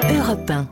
Europe 1.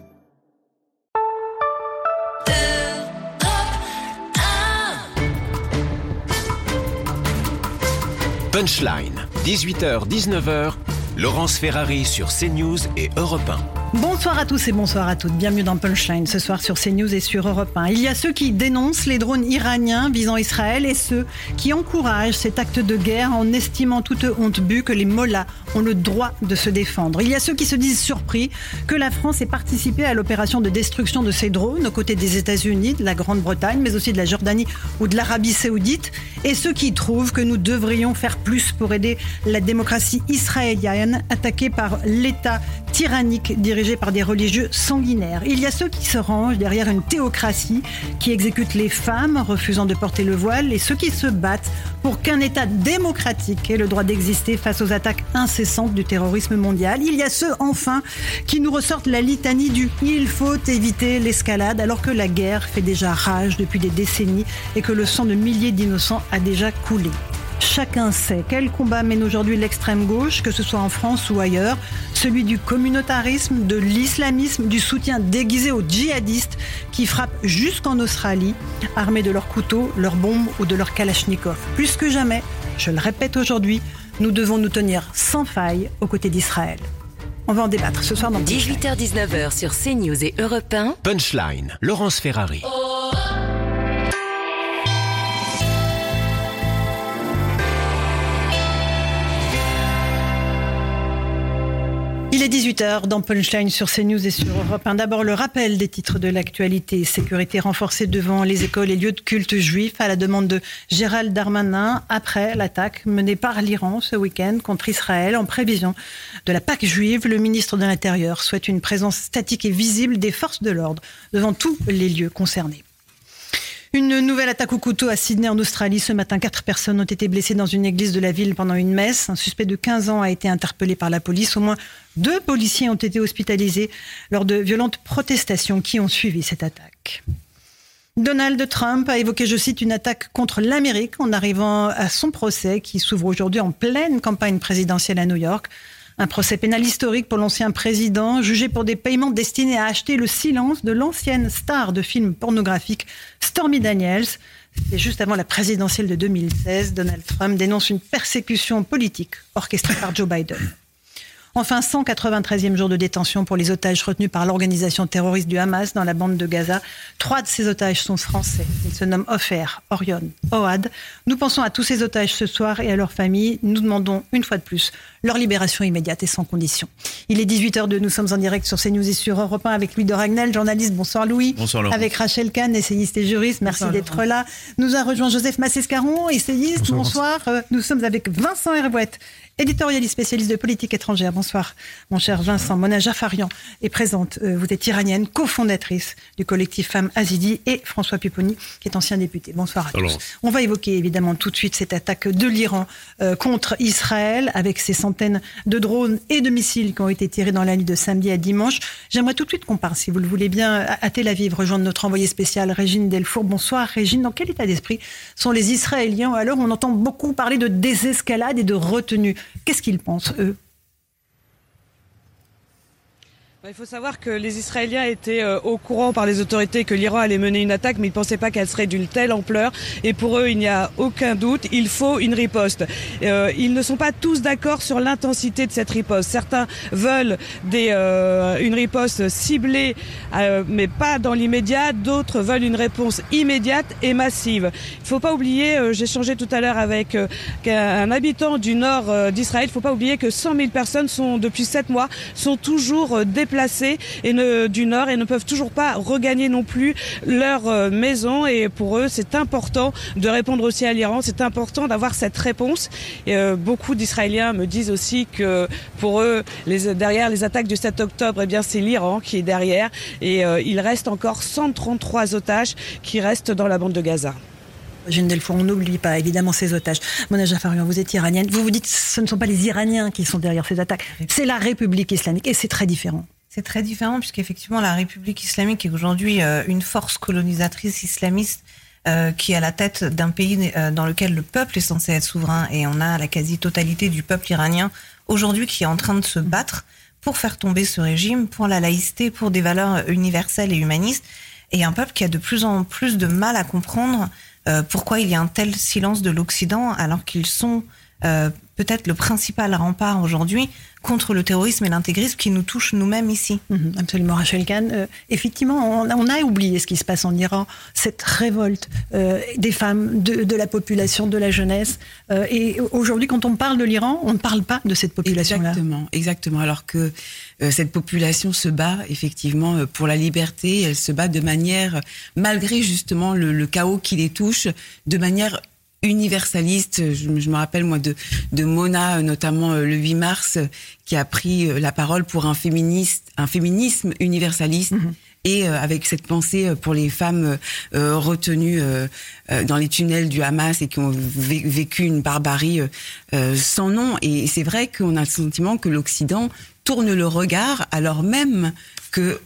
Punchline, 18h-19h, Laurence Ferrari sur CNews et Europe 1. Bonsoir à tous et bonsoir à toutes. Bienvenue dans Punchline ce soir sur CNews et sur Europe 1. Il y a ceux qui dénoncent les drones iraniens visant Israël et ceux qui encouragent cet acte de guerre en estimant toute honte bue que les mollahs ont le droit de se défendre. Il y a ceux qui se disent surpris que la France ait participé à l'opération de destruction de ces drones aux côtés des États-Unis, de la Grande-Bretagne, mais aussi de la Jordanie ou de l'Arabie Saoudite. Et ceux qui trouvent que nous devrions faire plus pour aider la démocratie israélienne attaquée par l'État tyrannique dirigé par des religieux sanguinaires. Il y a ceux qui se rangent derrière une théocratie qui exécute les femmes refusant de porter le voile et ceux qui se battent pour qu'un État démocratique ait le droit d'exister face aux attaques incessantes du terrorisme mondial. Il y a ceux, enfin, qui nous ressortent la litanie du « il faut éviter l'escalade » alors que la guerre fait déjà rage depuis des décennies et que le sang de milliers d'innocents a déjà coulé. Chacun sait quel combat mène aujourd'hui l'extrême gauche, que ce soit en France ou ailleurs, celui du communautarisme, de l'islamisme, du soutien déguisé aux djihadistes qui frappent jusqu'en Australie, armés de leurs couteaux, leurs bombes ou de leurs kalachnikovs. Plus que jamais, je le répète aujourd'hui, nous devons nous tenir sans faille aux côtés d'Israël. On va en débattre ce soir dans 18h-19h sur CNews et Europe 1. Punchline, Laurence Ferrari. Il est 18h dans Punchline sur CNews et sur Europe 1. D'abord, le rappel des titres de l'actualité. Sécurité renforcée devant les écoles et lieux de culte juifs à la demande de Gérald Darmanin après l'attaque menée par l'Iran ce week-end contre Israël. En prévision de la Pâque juive, le ministre de l'Intérieur souhaite une présence statique et visible des forces de l'ordre devant tous les lieux concernés. Une nouvelle attaque au couteau à Sydney en Australie. Ce matin, 4 personnes ont été blessées dans une église de la ville pendant une messe. Un suspect de 15 ans a été interpellé par la police. Au moins 2 policiers ont été hospitalisés lors de violentes protestations qui ont suivi cette attaque. Donald Trump a évoqué, je cite, une attaque contre l'Amérique en arrivant à son procès qui s'ouvre aujourd'hui en pleine campagne présidentielle à New York. Un procès pénal historique pour l'ancien président, jugé pour des paiements destinés à acheter le silence de l'ancienne star de films pornographiques Stormy Daniels. C'était juste avant la présidentielle de 2016. Donald Trump dénonce une persécution politique orchestrée par Joe Biden. Enfin, 193e jour de détention pour les otages retenus par l'organisation terroriste du Hamas dans la bande de Gaza. 3 de ces otages sont français. Ils se nomment Ofer, Orion, Ohad. Nous pensons à tous ces otages ce soir et à leurs familles. Nous demandons une fois de plus leur libération immédiate et sans condition. Il est 18h02, nous sommes en direct sur CNews et sur Europe 1 avec Louis de Ragnel, journaliste. Bonsoir Louis. Bonsoir Laurent. Avec Rachel Kahn, essayiste et juriste. Merci d'être là. Nous a rejoint Joseph Massescaron, essayiste. Bonsoir. Nous sommes avec Vincent Hervouette, éditorialiste spécialiste de politique étrangère. Bonsoir, mon cher Vincent. Mona Jafarian est présente. Vous êtes iranienne, cofondatrice du collectif Femmes Azidi, et François Pupponi, qui est ancien député. Bonsoir à tous. On va évoquer évidemment tout de suite cette attaque de l'Iran contre Israël, avec ces centaines de drones et de missiles qui ont été tirés dans la nuit de samedi à dimanche. J'aimerais tout de suite qu'on parte, si vous le voulez bien, à Tel Aviv, rejoindre notre envoyée spéciale Régine Delfour. Bonsoir Régine. Dans quel état d'esprit sont les Israéliens à l'heure où on entend beaucoup parler de désescalade et de retenue? Qu'est-ce qu'ils pensent, eux? Il faut savoir que les Israéliens étaient au courant par les autorités que l'Iran allait mener une attaque, mais ils ne pensaient pas qu'elle serait d'une telle ampleur. Et pour eux, il n'y a aucun doute, il faut une riposte. Ils ne sont pas tous d'accord sur l'intensité de cette riposte. Certains veulent une riposte ciblée, mais pas dans l'immédiat. D'autres veulent une réponse immédiate et massive. Il ne faut pas oublier, j'ai échangé tout à l'heure avec un habitant du nord d'Israël, il ne faut pas oublier que 100 000 personnes depuis 7 mois sont toujours déplacées du nord et ne peuvent toujours pas regagner non plus leur maison. Et pour eux, c'est important de répondre aussi à l'Iran. C'est important d'avoir cette réponse. Et beaucoup d'Israéliens me disent aussi que pour eux, derrière les attaques du 7 octobre, eh bien, c'est l'Iran qui est derrière. Et il reste encore 133 otages qui restent dans la bande de Gaza. Régine Delfour, on n'oublie pas évidemment ces otages. Mona Jafarian, vous êtes iranienne. Vous dites que ce ne sont pas les Iraniens qui sont derrière ces attaques. C'est la République islamique et c'est très différent. C'est très différent puisqu'effectivement la République islamique est aujourd'hui une force colonisatrice islamiste qui est à la tête d'un pays dans lequel le peuple est censé être souverain, et on a la quasi-totalité du peuple iranien aujourd'hui qui est en train de se battre pour faire tomber ce régime, pour la laïcité, pour des valeurs universelles et humanistes. Et un peuple qui a de plus en plus de mal à comprendre pourquoi il y a un tel silence de l'Occident, alors qu'ils sont peut-être le principal rempart aujourd'hui contre le terrorisme et l'intégrisme qui nous touche nous-mêmes ici. Absolument, Rachel Kahn. Effectivement, on a oublié ce qui se passe en Iran, cette révolte des femmes, de la population, de la jeunesse. Et aujourd'hui, quand on parle de l'Iran, on ne parle pas de cette population-là. Exactement. Alors que cette population se bat effectivement pour la liberté, elle se bat de manière, malgré justement le chaos qui les touche, de manière universaliste. Je me rappelle moi de Mona, notamment le 8 mars, qui a pris la parole pour un féminisme universaliste. Et avec cette pensée pour les femmes retenues dans les tunnels du Hamas et qui ont vécu une barbarie sans nom. Et c'est vrai qu'on a le sentiment que l'Occident tourne le regard alors même que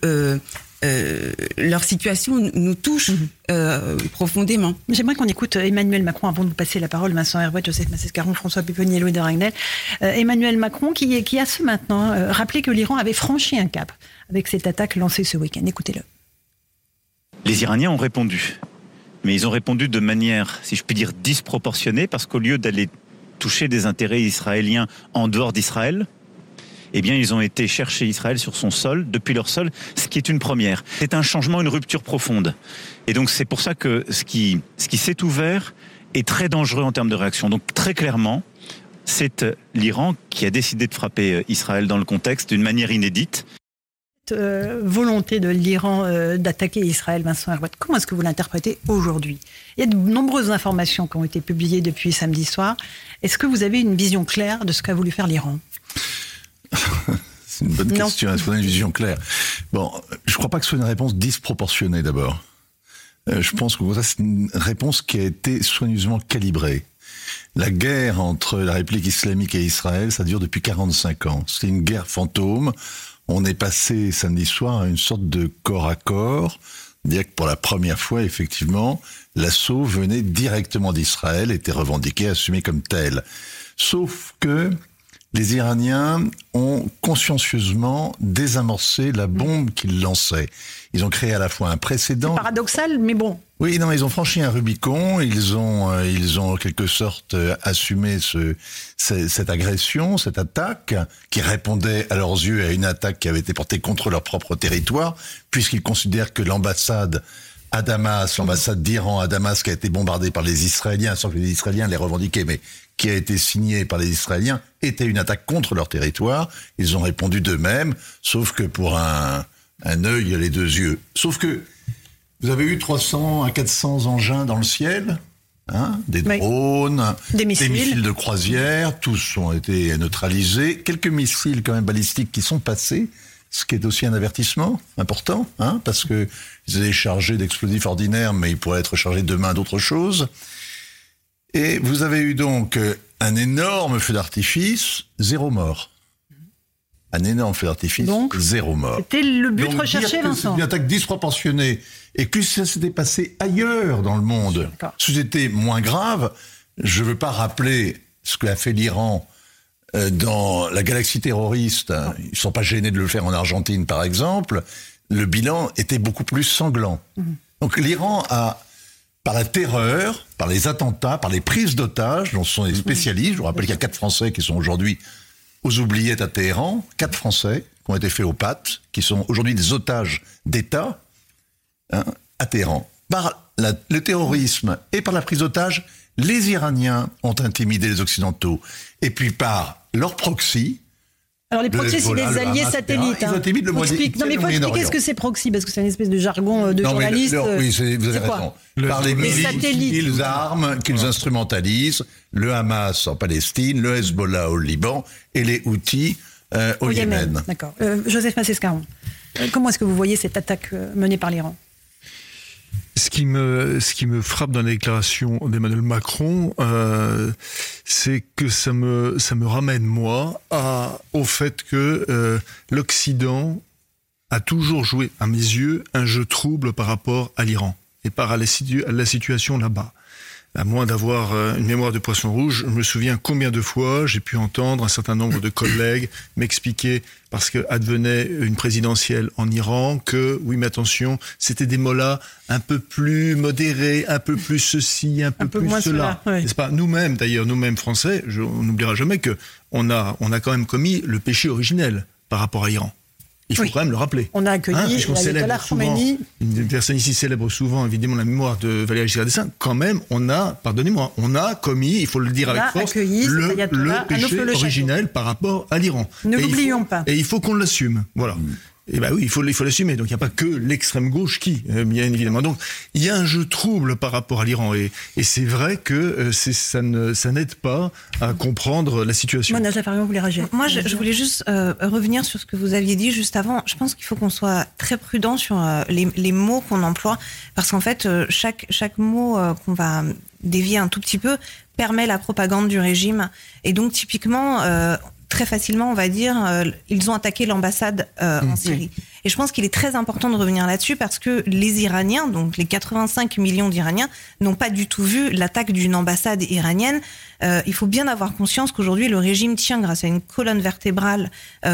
leur situation nous touche profondément. J'aimerais qu'on écoute Emmanuel Macron avant de vous passer la parole, Vincent Hervouet, Joseph Massescaron, François Pupponi et Louis de Ragnel. Emmanuel Macron qui a ce matin rappelé que l'Iran avait franchi un cap avec cette attaque lancée ce week-end. Écoutez-le. Les Iraniens ont répondu. Mais ils ont répondu de manière, si je puis dire, disproportionnée, parce qu'au lieu d'aller toucher des intérêts israéliens en dehors d'Israël, eh bien, ils ont été chercher Israël sur son sol, depuis leur sol, ce qui est une première. C'est un changement, une rupture profonde. Et donc, c'est pour ça que ce qui s'est ouvert est très dangereux en termes de réaction. Donc, très clairement, c'est l'Iran qui a décidé de frapper Israël dans le contexte d'une manière inédite. Volonté de l'Iran d'attaquer Israël, Vincent Hervouet, comment est-ce que vous l'interprétez aujourd'hui ? Il y a de nombreuses informations qui ont été publiées depuis samedi soir. Est-ce que vous avez une vision claire de ce qu'a voulu faire l'Iran ? C'est une bonne question. Est-ce qu'on a une vision claire ? Bon, je ne crois pas que ce soit une réponse disproportionnée d'abord. Je pense que c'est une réponse qui a été soigneusement calibrée. La guerre entre la République islamique et Israël, ça dure depuis 45 ans. C'est une guerre fantôme. On est passé samedi soir à une sorte de corps à corps. Dire que pour la première fois, effectivement, l'assaut venait directement d'Israël, était revendiqué, assumé comme tel. Sauf que les Iraniens ont consciencieusement désamorcé la bombe qu'ils lançaient. Ils ont créé à la fois un précédent. C'est paradoxal, mais bon. Oui, non, ils ont franchi un Rubicon. Ils ont en quelque sorte assumé cette agression, cette attaque, qui répondait à leurs yeux à une attaque qui avait été portée contre leur propre territoire, puisqu'ils considèrent que l'ambassade à Damas, l'ambassade d'Iran à Damas, qui a été bombardée par les Israéliens, sans que les Israéliens l'aient revendiqué, mais qui a été signée par les Israéliens, était une attaque contre leur territoire. Ils ont répondu d'eux-mêmes, sauf que pour un œil, il y a les deux yeux. Sauf que vous avez eu 300 à 400 engins dans le ciel, des drones, des missiles de croisière, tous ont été neutralisés. Quelques missiles quand même balistiques qui sont passés, ce qui est aussi un avertissement important, parce que ils étaient chargés d'explosifs ordinaires, mais ils pourraient être chargés demain d'autres choses. Et vous avez eu donc un énorme feu d'artifice, 0 mort. Un énorme feu d'artifice, donc, 0 mort. C'était le but donc, recherché, Vincent. C'est une attaque disproportionnée et que ça s'était passé ailleurs dans le monde, si c'était moins grave, je ne veux pas rappeler ce qu'a fait l'Iran dans la galaxie terroriste. Ils ne sont pas gênés de le faire en Argentine, par exemple. Le bilan était beaucoup plus sanglant. Donc l'Iran a, par la terreur, par les attentats, par les prises d'otages, dont ce sont des spécialistes, je vous rappelle qu'il y a 4 Français qui sont aujourd'hui aux oubliettes à Téhéran, 4 Français qui ont été faits aux pattes, qui sont aujourd'hui des otages d'État à Téhéran. Par le terrorisme et par la prise d'otages, les Iraniens ont intimidé les Occidentaux. Et puis par leur proxy... Alors les proxys, c'est des alliés satellites. Ils intimident le Moyen-Orient. Non mais il faut expliquer ce que c'est proxy, parce que c'est une espèce de jargon de journaliste. Oui, vous avez raison. Par les milices qu'ils arment, qu'ils instrumentalisent, le Hamas en Palestine, le Hezbollah au Liban et les Houthis au Yémen. D'accord. Joseph Massescaron, comment est-ce que vous voyez cette attaque menée par l'Iran ? Ce qui me frappe dans la déclaration d'Emmanuel Macron, c'est que ça me ramène, moi, au fait que l'Occident a toujours joué, à mes yeux, un jeu trouble par rapport à l'Iran et à la situation là-bas. à moins d'avoir une mémoire de poisson rouge, je me souviens combien de fois j'ai pu entendre un certain nombre de collègues m'expliquer, parce que advenait une présidentielle en Iran, que oui, mais attention, c'était des mollahs un peu plus modérés, un peu plus ceci, un peu plus moins cela. oui. N'est-ce pas ? Nous-mêmes, d'ailleurs, nous-mêmes français, on n'oubliera jamais que on a quand même commis le péché originel par rapport à l'Iran. Il faut quand même le rappeler. On a accueilli puisqu'on célèbre souvent, Khomeini. une personne ici célèbre souvent, évidemment, la mémoire de Valéry Giscard d'Estaing. Quand même, on a commis, il faut le dire avec force, le péché originel par rapport à l'Iran. Ne l'oublions pas. Et il faut qu'on l'assume. Voilà. Et oui, il faut l'assumer. Donc il n'y a pas que l'extrême gauche qui, bien évidemment. Donc il y a un jeu trouble par rapport à l'Iran, et c'est vrai que ça n'aide pas à comprendre la situation. Mona Jaffarian, vous voulez réagir ? Moi, je voulais juste revenir sur ce que vous aviez dit juste avant. Je pense qu'il faut qu'on soit très prudent sur les mots qu'on emploie, parce qu'en fait, chaque mot qu'on va dévier un tout petit peu permet la propagande du régime. Et donc, typiquement, très facilement, on va dire, ils ont attaqué l'ambassade en Syrie. Et je pense qu'il est très important de revenir là-dessus, parce que les Iraniens, donc les 85 millions d'Iraniens, n'ont pas du tout vu l'attaque d'une ambassade iranienne. Il faut bien avoir conscience qu'aujourd'hui, le régime tient grâce à une colonne vertébrale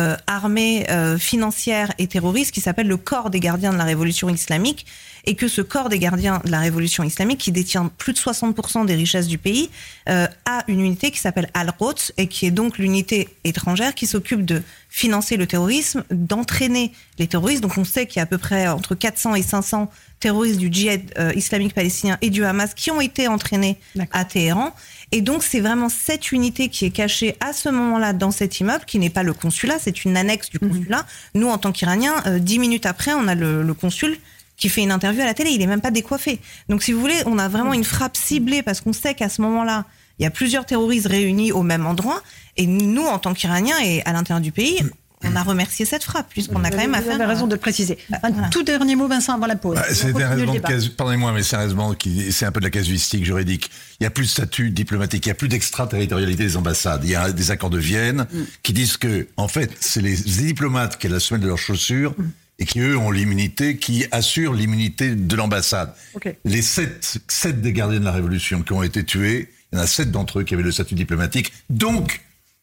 armée, financière et terroriste qui s'appelle le Corps des gardiens de la révolution islamique, et que ce Corps des gardiens de la révolution islamique, qui détient plus de 60% des richesses du pays, a une unité qui s'appelle Al-Quds, et qui est donc l'unité étrangère qui s'occupe de financer le terrorisme, d'entraîner les terroristes. Donc on sait qu'il y a à peu près entre 400 et 500 terroristes du djihad islamique palestinien et du Hamas qui ont été entraînés à Téhéran. Et donc c'est vraiment cette unité qui est cachée à ce moment-là dans cet immeuble, qui n'est pas le consulat, c'est une annexe du consulat. Nous, en tant qu'Iraniens, 10 minutes après, on a le consul qui fait une interview à la télé, il est même pas décoiffé. Donc si vous voulez, on a vraiment une frappe ciblée, parce qu'on sait qu'à ce moment-là, il y a plusieurs terroristes réunis au même endroit, et nous, en tant qu'Iraniens et à l'intérieur du pays, on a remercié cette frappe, puisqu'on a quand même affaire... Vous avez raison de le préciser. Un tout dernier mot, Vincent, avant la pause. Pardonnez-moi, mais sérieusement, c'est un peu de la casuistique juridique. Il n'y a plus de statut diplomatique, il n'y a plus d'extraterritorialité des ambassades. Il y a des accords de Vienne qui disent que, en fait, c'est les diplomates qui ont la semelle de leurs chaussures et qui, eux, ont l'immunité, qui assurent l'immunité de l'ambassade. Les 7 des gardiens de la Révolution qui ont été tués, il y en a 7 d'entre eux qui avaient le statut diplomatique. Donc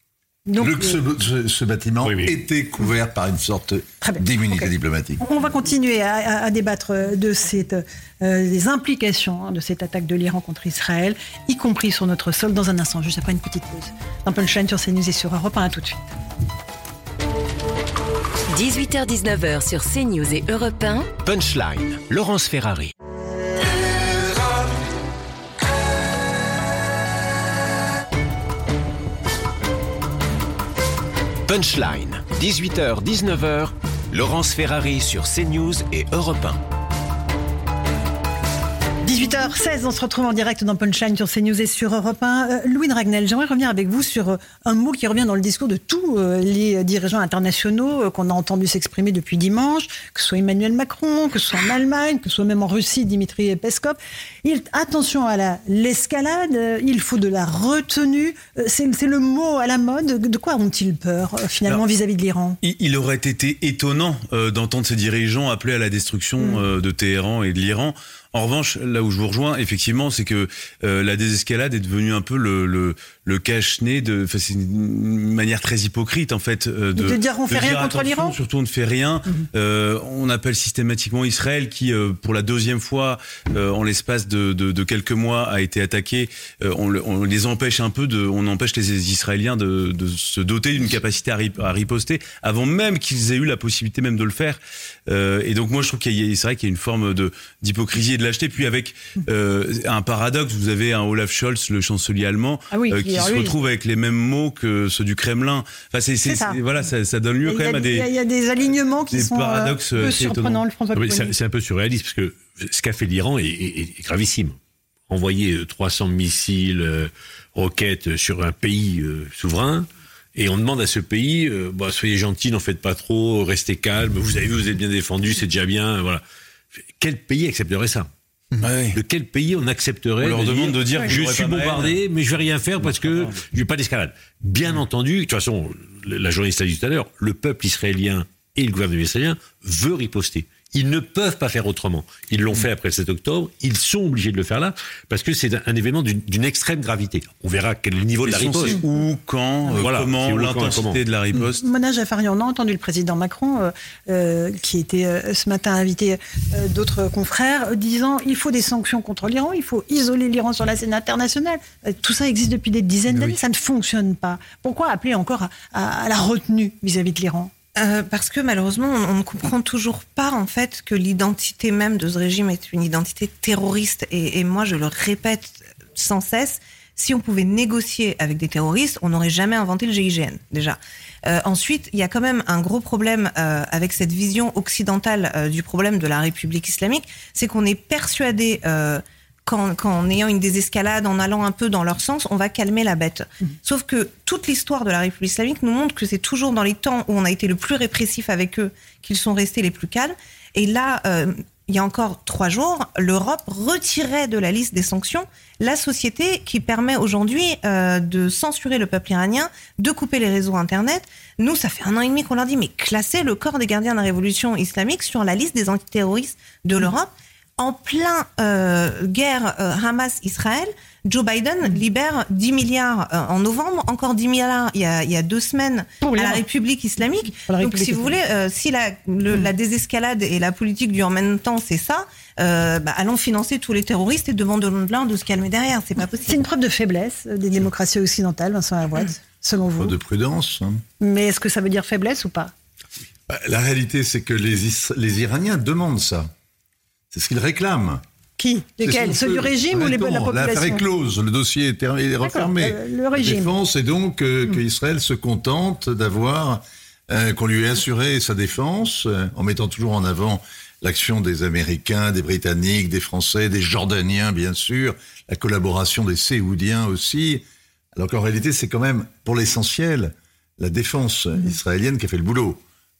ce bâtiment était couvert par une sorte d'immunité diplomatique. On va continuer à débattre de des implications de cette attaque de l'Iran contre Israël, y compris sur notre sol, dans un instant, juste après une petite pause. Dans Punchline sur CNews et sur Europe 1, à tout de suite. 18h-19h sur CNews et Europe 1. Punchline, Laurence Ferrari. Punchline, 18h-19h, Laurence Ferrari sur CNews et Europe 1. 18h16, on se retrouve en direct dans Punchline sur CNews et sur Europe 1. Louis Dragnel, j'aimerais revenir avec vous sur un mot qui revient dans le discours de tous les dirigeants internationaux qu'on a entendu s'exprimer depuis dimanche, que ce soit Emmanuel Macron, que ce soit en Allemagne, que ce soit même en Russie, Dimitri Peskov. Attention à l'escalade, il faut de la retenue. C'est le mot à la mode. De quoi ont-ils peur, finalement, vis-à-vis de l'Iran ? Il aurait été étonnant d'entendre ces dirigeants appeler à la destruction de Téhéran et de l'Iran. En revanche, là où je vous rejoins, effectivement, c'est que la désescalade est devenue un peu le cache-nez c'est une manière très hypocrite, en fait, de dire on fait rien contre l'Iran. Surtout, on ne fait rien. On appelle systématiquement Israël, qui, pour la deuxième fois, en l'espace de quelques mois, a été attaqué. On les empêche un peu on empêche les Israéliens de se doter d'une capacité à riposter, avant même qu'ils aient eu la possibilité même de le faire. Et donc, moi, je trouve c'est vrai qu'il y a une forme d'hypocrisie et de lâcheté. Puis avec un paradoxe, vous avez un Olaf Scholz, le chancelier allemand, qui se retrouve avec les mêmes mots que ceux du Kremlin. Enfin, ça donne lieu quand même à des... Il y a des alignements qui sont paradoxes peu surprenants. C'est un peu surréaliste, parce que ce qu'a fait l'Iran est gravissime. Envoyer 300 missiles, roquettes sur un pays souverain, et on demande à ce pays, soyez gentils, n'en faites pas trop, restez calme, vous avez vu, vous êtes bien défendus, c'est déjà bien, voilà. Quel pays accepterait ça ? De quel pays on accepterait? On leur demande de dire je suis bombardé, mais je vais rien faire parce que je n'ai pas d'escalade. Bien entendu, de toute façon, la journaliste a dit tout à l'heure, le peuple israélien et le gouvernement israélien veut riposter. Ils ne peuvent pas faire autrement. Ils l'ont fait après le 7 octobre. Ils sont obligés de le faire là parce que c'est un événement d'une extrême gravité. On verra quel est le niveau de la riposte. Où, quand, comment, l'intensité de la riposte. Mona Jaffari, on a entendu le président Macron, qui était ce matin invité d'autres confrères, disant il faut des sanctions contre l'Iran, il faut isoler l'Iran sur la scène internationale. Tout ça existe depuis des dizaines d'années, ça ne fonctionne pas. Pourquoi appeler encore à la retenue vis-à-vis de l'Iran ? Parce que malheureusement, on ne comprend toujours pas en fait que l'identité même de ce régime est une identité terroriste. Et moi, je le répète sans cesse, si on pouvait négocier avec des terroristes, on n'aurait jamais inventé le GIGN, déjà. Ensuite, il y a quand même un gros problème avec cette vision occidentale du problème de la République islamique, c'est qu'on est persuadé... qu'en ayant une désescalade, en allant un peu dans leur sens, on va calmer la bête. Sauf que toute l'histoire de la République islamique nous montre que c'est toujours dans les temps où on a été le plus répressif avec eux qu'ils sont restés les plus calmes. Et là, il y a encore 3 jours, l'Europe retirait de la liste des sanctions la société qui permet aujourd'hui de censurer le peuple iranien, de couper les réseaux Internet. Nous, ça fait 1 an et demi qu'on leur dit, mais classez le corps des gardiens de la révolution islamique sur la liste des antiterroristes de l'Europe. En plein guerre Hamas-Israël, Joe Biden libère 10 milliards en novembre, encore 10 milliards il y a 2 semaines à la République islamique. Donc si vous voulez, si la désescalade et la politique du en même temps, c'est ça, allons financer tous les terroristes et demandons-leur de se calmer derrière, c'est pas possible. C'est une preuve de faiblesse des démocraties occidentales, Vincent Herouet, selon vous. De prudence. Mais est-ce que ça veut dire faiblesse ou pas ? La réalité, c'est que les Iraniens demandent ça. C'est ce qu'ils réclament. Qui ? Lesquels ? Ceux du régime ou la population ? L'affaire est close, le dossier est refermé. Le régime. La défense est donc qu'Israël se contente d'avoir, qu'on lui ait assuré sa défense, en mettant toujours en avant l'action des Américains, des Britanniques, des Français, des Jordaniens, bien sûr, la collaboration des Séoudiens aussi. Alors qu'en réalité, c'est quand même, pour l'essentiel, la défense israélienne qui a fait le boulot.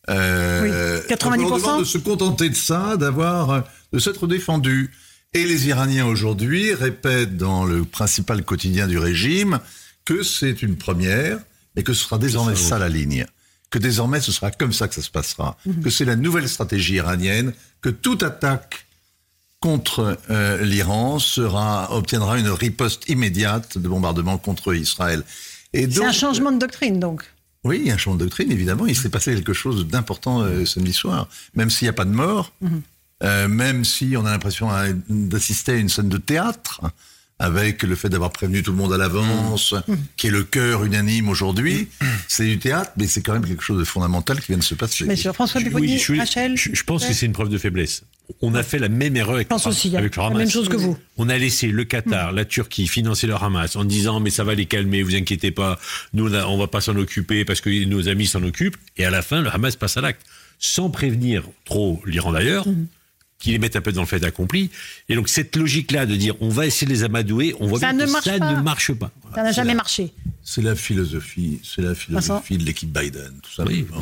90%. On leur demande de se contenter de ça, de s'être défendu. Et les Iraniens aujourd'hui répètent dans le principal quotidien du régime que c'est une première, mais que ce sera désormais ça la ligne. Que désormais ce sera comme ça que ça se passera. Que c'est la nouvelle stratégie iranienne, que toute attaque contre l'Iran obtiendra une riposte immédiate de bombardement contre Israël. Et donc, c'est un changement de doctrine donc. Oui, il y a un changement de doctrine, évidemment. Il s'est passé quelque chose d'important samedi soir. Même s'il n'y a pas de mort, même si on a l'impression d'assister à une scène de théâtre, avec le fait d'avoir prévenu tout le monde à l'avance, qui est le cœur unanime aujourd'hui, c'est du théâtre, mais c'est quand même quelque chose de fondamental qui vient de se passer. Bien sûr, François Pupponi, Rachel. Je pense que c'est une preuve de faiblesse. On a fait la même erreur avec le Hamas. La même chose que vous. On a laissé le Qatar, la Turquie financer le Hamas en disant mais ça va les calmer, vous inquiétez pas, nous on va pas s'en occuper parce que nos amis s'en occupent. Et à la fin, le Hamas passe à l'acte, sans prévenir trop l'Iran d'ailleurs, qui les mettent un peu dans le fait accompli. Et donc cette logique-là de dire on va essayer de les amadouer, on voit bien que ça ne marche pas. Ça n'a jamais marché. C'est la philosophie de l'équipe Biden, tout ça. Oui.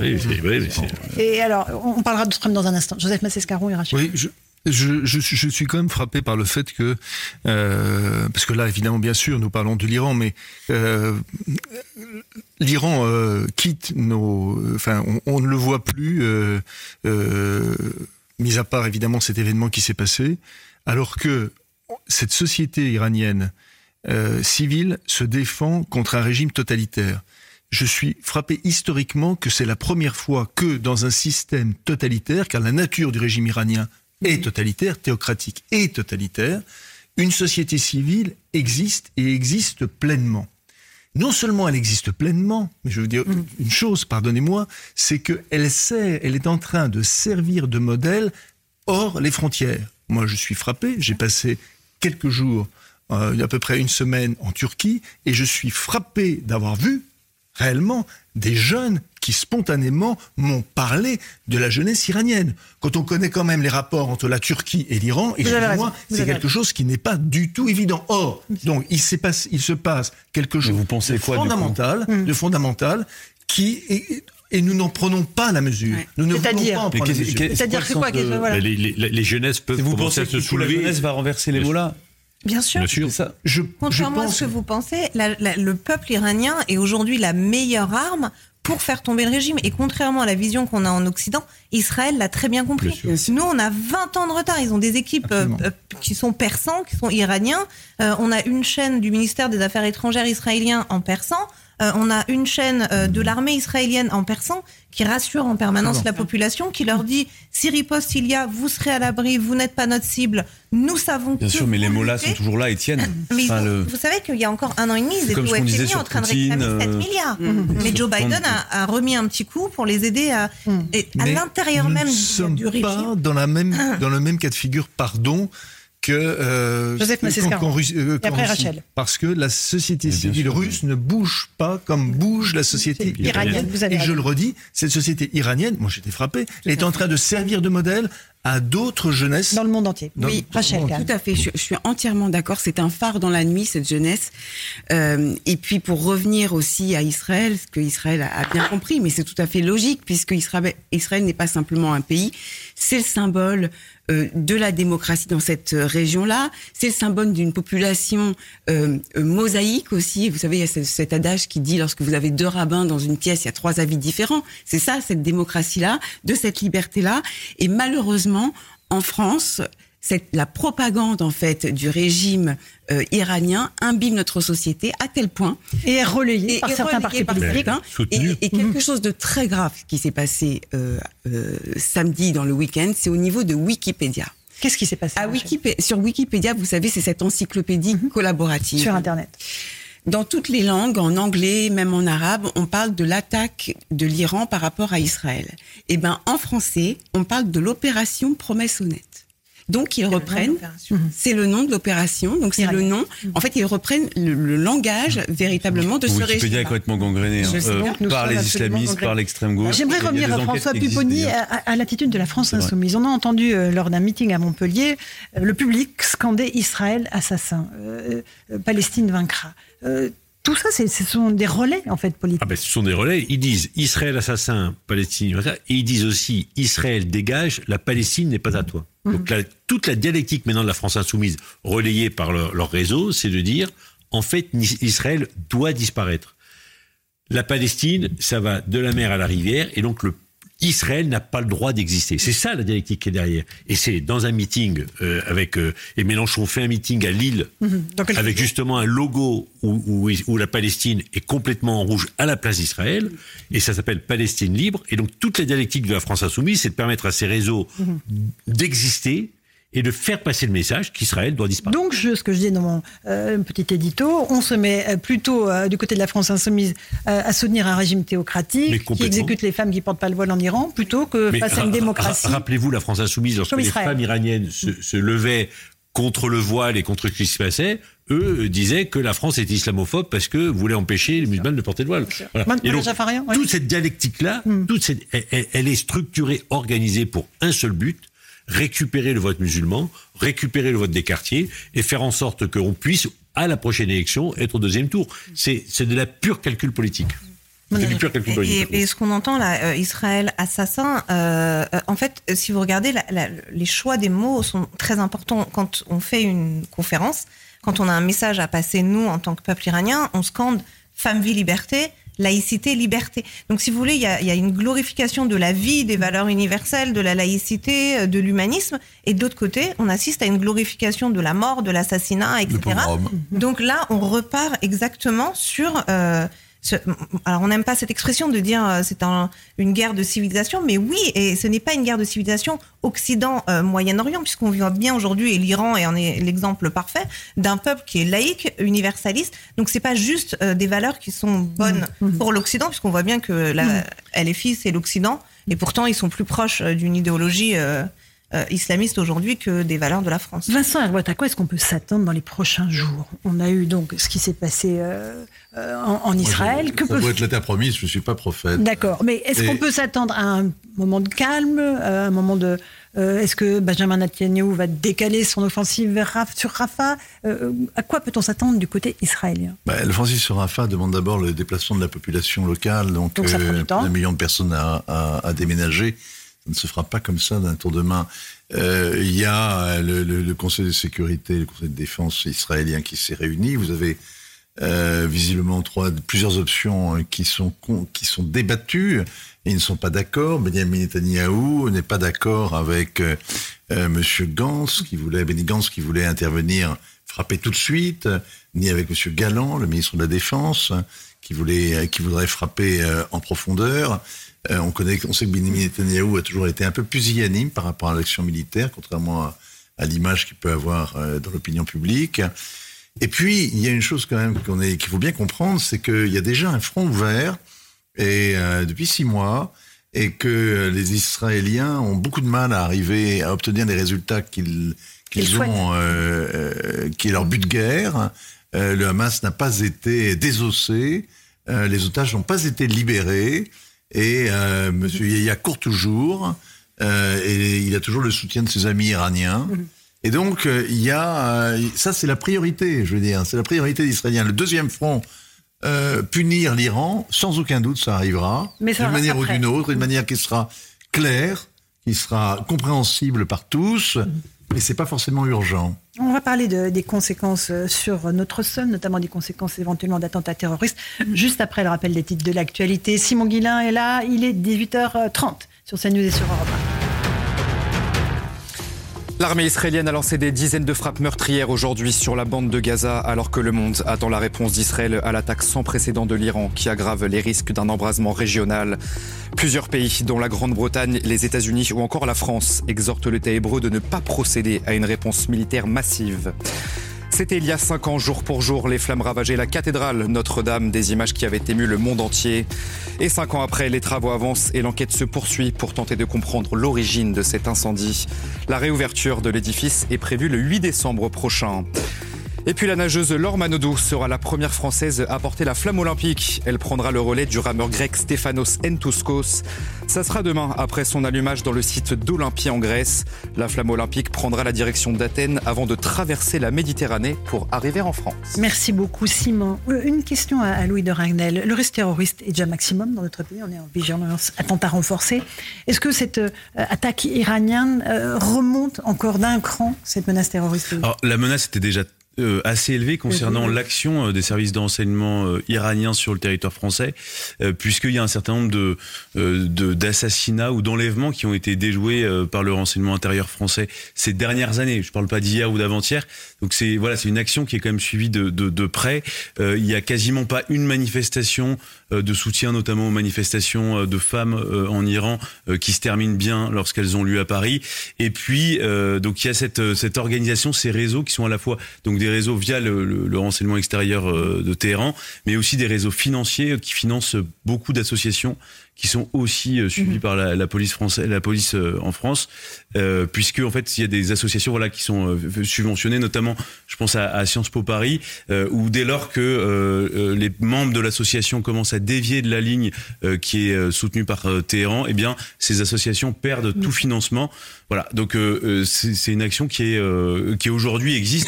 Et alors, on parlera de Trump dans un instant. Joseph Massescaron et Rachel. Oui, je suis quand même frappé par le fait que, parce que là, évidemment, bien sûr, nous parlons de l'Iran, mais l'Iran quitte on ne le voit plus, mis à part évidemment cet événement qui s'est passé, alors que cette société iranienne civile se défend contre un régime totalitaire. Je suis frappé historiquement que c'est la première fois que dans un système totalitaire, car la nature du régime iranien est totalitaire, théocratique et totalitaire, une société civile existe et existe pleinement. Non seulement elle existe pleinement, mais je veux dire une chose, pardonnez-moi, c'est qu'elle est en train de servir de modèle hors les frontières. Moi, je suis frappé, j'ai passé quelques jours, il y a à peu près une semaine en Turquie, et je suis frappé d'avoir vu réellement des jeunes qui spontanément m'ont parlé de la jeunesse iranienne. Quand on connaît quand même les rapports entre la Turquie et l'Iran, excusez-moi, c'est quelque chose qui n'est pas du tout évident. Or, donc, il se passe quelque chose de fondamental qui est... Et nous n'en prenons pas la mesure. Ouais. Nous ne voulons pas en prendre la mesure. C'est-à-dire que quoi voilà. Les jeunesses peuvent commencer à se soulever. La jeunesse va renverser les mots-là. Bien sûr. Ça. Contrairement à ce que vous pensez, le peuple iranien est aujourd'hui la meilleure arme pour faire tomber le régime. Et contrairement à la vision qu'on a en Occident, Israël l'a très bien compris. Nous, on a 20 ans de retard. Ils ont des équipes qui sont persans, qui sont iraniens. On a une chaîne du ministère des Affaires étrangères israélien en persan. On a une chaîne de l'armée israélienne en persan qui rassure en permanence la population, qui leur dit si riposte il y a, vous serez à l'abri, vous n'êtes pas notre cible, nous savons bien sûr, mais les mots là sont toujours là, Étienne. Mais vous savez qu'il y a encore 1 an et demi, ils étaient au FMI en train de réclamer 7 milliards. Mais Joe Biden a remis un petit coup pour les aider à l'intérieur même du régime. Nous ne sommes pas dans le même cas de figure, pardon, que Joseph Massescaron. Et après Rachel. Parce que la société civile russe ne bouge pas comme bouge la société iranienne. Et je le redis, cette société iranienne, moi j'étais frappé, elle est en train de servir de modèle à d'autres jeunesses. Dans le monde entier. Oui, Rachel. Tout à fait, je suis entièrement d'accord. C'est un phare dans la nuit, cette jeunesse. Et puis pour revenir aussi à Israël, ce qu'Israël a bien compris, mais c'est tout à fait logique, puisque Israël n'est pas simplement un pays, c'est le symbole de la démocratie dans cette région-là. C'est le symbole d'une population mosaïque aussi. Vous savez, il y a cet adage qui dit lorsque vous avez 2 rabbins dans une pièce, il y a 3 avis différents. C'est ça, cette démocratie-là, de cette liberté-là. Et malheureusement, en France, la propagande en fait du régime iranien imbibe notre société à tel point et est relayée par certains partis politiques. Et quelque chose de très grave qui s'est passé samedi dans le week-end, c'est au niveau de Wikipédia. Qu'est-ce qui s'est passé sur Wikipédia, vous savez, c'est cette encyclopédie collaborative sur Internet. Dans toutes les langues, en anglais, même en arabe, on parle de l'attaque de l'Iran par rapport à Israël. Et en français, on parle de l'opération Promesse honnête. Donc ils reprennent, c'est le nom de l'opération, donc c'est le nom. En fait, ils reprennent le langage véritablement de ce régime. Wikipédia est complètement gangréné par les islamistes, par l'extrême gauche. J'aimerais revenir à François Pupponi à l'attitude de la France insoumise. On a entendu lors d'un meeting à Montpellier le public scander Israël assassin, Palestine vaincra. Tout ça, ce sont des relais, en fait, politiques. Ce sont des relais. Ils disent Israël assassin, Palestine, et ils disent aussi Israël dégage, la Palestine n'est pas à toi. Donc toute la dialectique maintenant de la France insoumise, relayée par leur réseau, c'est de dire, en fait, Israël doit disparaître. La Palestine, ça va de la mer à la rivière, et donc Israël n'a pas le droit d'exister. C'est ça la dialectique qui est derrière. Et c'est dans un meeting et Mélenchon fait un meeting à Lille avec justement un logo où la Palestine est complètement en rouge à la place d'Israël, et ça s'appelle Palestine libre. Et donc toute la dialectique de la France insoumise, c'est de permettre à ces réseaux d'exister et de faire passer le message qu'Israël doit disparaître. Donc, ce que je dis dans mon petit édito, on se met plutôt du côté de la France insoumise à soutenir un régime théocratique qui exécute les femmes qui portent pas le voile en Iran, plutôt que face à une démocratie. Rappelez-vous la France insoumise, lorsque les femmes iraniennes se levaient contre le voile et contre ce qui se passait, eux disaient que la France était islamophobe parce que voulait empêcher les musulmans de porter le voile. Voilà. Et donc, toute cette dialectique-là, elle est structurée, organisée pour un seul but: récupérer le vote musulman, récupérer le vote des quartiers et faire en sorte qu'on puisse, à la prochaine élection, être au 2e tour. C'est de la pure calcul politique. Et ce qu'on entend là, Israël assassin, en fait, si vous regardez, les choix des mots sont très importants. Quand on fait une conférence, quand on a un message à passer, nous, en tant que peuple iranien, on scande « femme, vie, liberté », laïcité, liberté. Donc, si vous voulez, il y a une glorification de la vie, des valeurs universelles, de la laïcité, de l'humanisme. Et de l'autre côté, on assiste à une glorification de la mort, de l'assassinat, etc. Donc là, on repart exactement sur... alors, on n'aime pas cette expression de dire c'est une guerre de civilisation, mais oui, et ce n'est pas une guerre de civilisation Occident-Moyen-Orient, puisqu'on voit bien aujourd'hui, et l'Iran en est l'exemple parfait, d'un peuple qui est laïque, universaliste. Donc, c'est pas juste des valeurs qui sont bonnes pour l'Occident, puisqu'on voit bien que la LFI, c'est l'Occident, et pourtant, ils sont plus proches d'une idéologie islamiste aujourd'hui que des valeurs de la France. Vincent Herboët, à quoi est-ce qu'on peut s'attendre dans les prochains jours ? On a eu donc ce qui s'est passé en Israël. Ça doit être la terre promise, je ne suis pas prophète. D'accord, mais est-ce qu'on peut s'attendre à un moment de calme, à un moment de... est-ce que Benjamin Netanyahou va décaler son offensive sur Rafah ? À quoi peut-on s'attendre du côté israélien ? L'offensive sur Rafah demande d'abord le déplacement de la population locale, donc ça prend du temps. 1 million de personnes à déménager. Ça ne se fera pas comme ça d'un tour de main. Il y a le Conseil de sécurité, le Conseil de défense israélien qui s'est réuni. Vous avez visiblement plusieurs options qui sont débattues et ils ne sont pas d'accord. Benjamin Netanyahou n'est pas d'accord avec Monsieur Benny Gantz qui voulait intervenir, frapper tout de suite, ni avec Monsieur Galland, le ministre de la Défense, qui voudrait frapper en profondeur. On sait que Benjamin Netanyahou a toujours été un peu pusillanime par rapport à l'action militaire, contrairement à l'image qu'il peut avoir dans l'opinion publique. Et puis, il y a une chose quand même qu'il faut bien comprendre, c'est qu'il y a déjà un front ouvert et depuis 6 mois, et que les Israéliens ont beaucoup de mal à arriver à obtenir les résultats qu'ils ont, qui est leur but de guerre. Le Hamas n'a pas été désossé, les otages n'ont pas été libérés, et Monsieur Yahya court toujours, et il a toujours le soutien de ses amis iraniens. Et donc, ça c'est la priorité, je veux dire, c'est la priorité des Israéliens. Le deuxième front, punir l'Iran, sans aucun doute ça arrivera, d'une manière ou d'une autre, d'une manière qui sera claire, qui sera compréhensible par tous, mais c'est pas forcément urgent. On va parler des conséquences sur notre sol, notamment des conséquences éventuellement d'attentats terroristes, juste après le rappel des titres de l'actualité. Simon Guillain est là, il est 18h30 sur CNews et sur Europe 1. L'armée israélienne a lancé des dizaines de frappes meurtrières aujourd'hui sur la bande de Gaza, alors que le monde attend la réponse d'Israël à l'attaque sans précédent de l'Iran, qui aggrave les risques d'un embrasement régional. Plusieurs pays, dont la Grande-Bretagne, les États-Unis ou encore la France, exhortent l'État hébreu de ne pas procéder à une réponse militaire massive. C'était il y a 5 ans, jour pour jour, les flammes ravageaient la cathédrale Notre-Dame, des images qui avaient ému le monde entier. Et 5 ans après, les travaux avancent et l'enquête se poursuit pour tenter de comprendre l'origine de cet incendie. La réouverture de l'édifice est prévue le 8 décembre prochain. Et puis la nageuse Laure Manodou sera la première Française à porter la flamme olympique. Elle prendra le relais du rameur grec Stefanos Entouskos. Ça sera demain, après son allumage dans le site d'Olympie en Grèce. La flamme olympique prendra la direction d'Athènes avant de traverser la Méditerranée pour arriver en France. Merci beaucoup Simon. Une question à Louis de Ragnel. Le risque terroriste est déjà maximum dans notre pays. On est en vigilance attentat renforcé. Est-ce que cette attaque iranienne remonte encore d'un cran, cette menace terroriste? Alors, la menace était déjà assez élevé concernant l'action des services d'enseignement iraniens sur le territoire français, puisqu'il y a un certain nombre d'assassinats ou d'enlèvements qui ont été déjoués par le renseignement intérieur français ces dernières années. Je parle pas d'hier ou d'avant-hier. Donc c'est une action qui est quand même suivie de près. Il y a quasiment pas une manifestation de soutien, notamment aux manifestations de femmes en Iran, qui se termine bien lorsqu'elles ont lieu à Paris. Et puis donc il y a cette organisation, ces réseaux qui sont à la fois donc des réseaux via le renseignement extérieur de Téhéran, mais aussi des réseaux financiers qui financent beaucoup d'associations qui sont aussi suivies par la police française, la police en France, puisque en fait il y a des associations qui sont subventionnées, notamment je pense à Sciences Po Paris, où dès lors que les membres de l'association commencent à dévier de la ligne qui est soutenue par Téhéran, eh bien ces associations perdent tout financement. Voilà, donc c'est une action qui aujourd'hui existe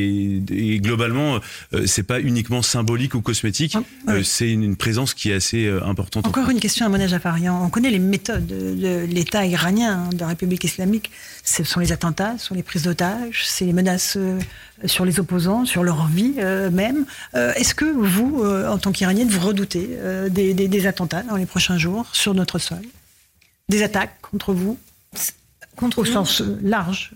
et globalement c'est pas uniquement symbolique ou cosmétique, c'est une présence qui est assez importante. Encore une question à Mona Jafarian. On connaît les méthodes de l'État iranien, de la République islamique. Ce sont les attentats, ce sont les prises d'otages, c'est les menaces sur les opposants, sur leur vie même. Est-ce que vous, en tant qu'Iranienne, vous redoutez des attentats dans les prochains jours sur notre sol? Des attaques contre vous? Au sens large.